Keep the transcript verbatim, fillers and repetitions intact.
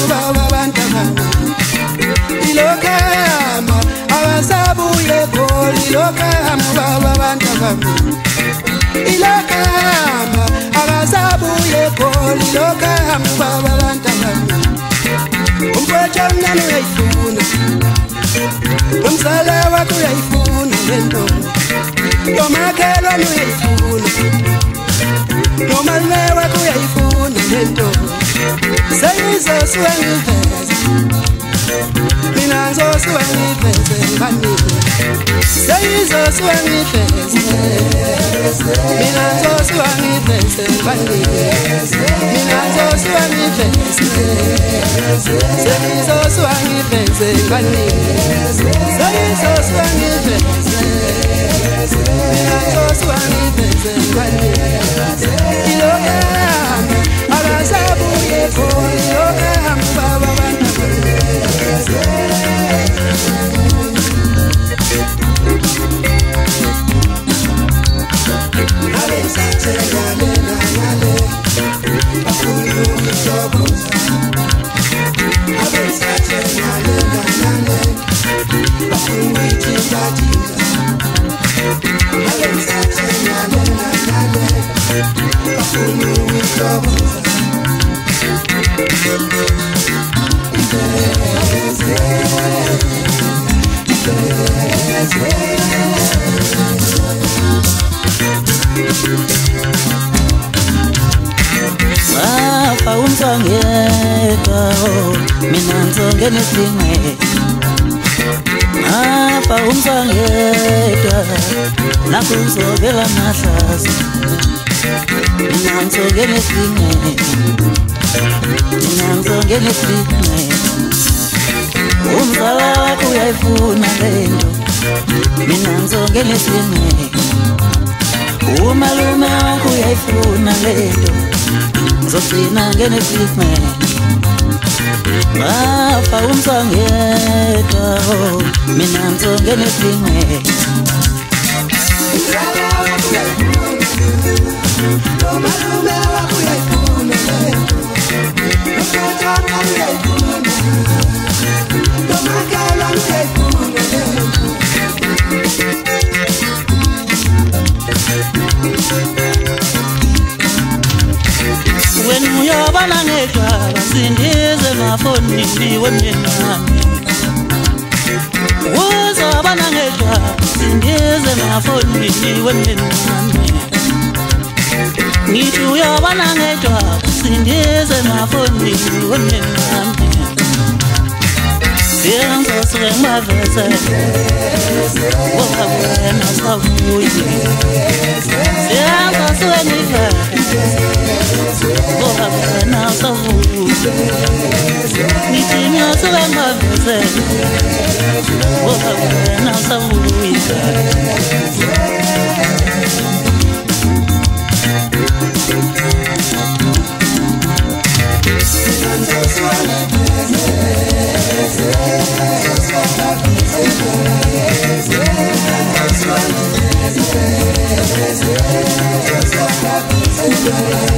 mubaba bantaba ilokama abasabuye kholi ilokama mubaba bantaba ilokama abasabuye kholi ilokama mubaba bantaba umfowethu omncane uyayifuna umzala wakho uyayifuna lento nomakhelwane uyayifuna nomalume wakho uyayifuna lento seyizosuka ngiveze mina ngizosuka ngiveze ngibanike seyizosuka ngiveze mina ngizosuka ngiveze ngibanike mina ngizosuka ngiveze seyizosuka ngiveze ngibanike seyizosuka ngiveze mina ngizosuka ngiveze ngibanike ilokama abasabuye khona ilokama baba bantaba Wafa umsangeka mina ngizongena esinqe Wafa umsangeka nakho uzobela mahlazi mina ngizongena esinqe mina ngizongena esinqe umzala wakho uyayifuna lento mina ngizongena esinqe umalume wakho uyayifuna lento ngizogcina ngene esinqe Wafa umsangeka mina ngizongena esinqe nomalume wakho uyayifuna lento nomakhelwane uyayifuna nomakhelwane uyayifuna lento When uyobana ngedwala sindize ngafoni ndiwe mnenami Uzobana ngedwala sindize ngafoni ndiwe mnenami Ngithi uyobana ngedwala sindize ngafoni ndiwe mnenami Siyangizosuke ngibaveze Woka wena savuye Siyangizosuke ngiveze Woka wena savuye Ngithi ngiyasuke ngibaveze Woka wena savuye Yeah.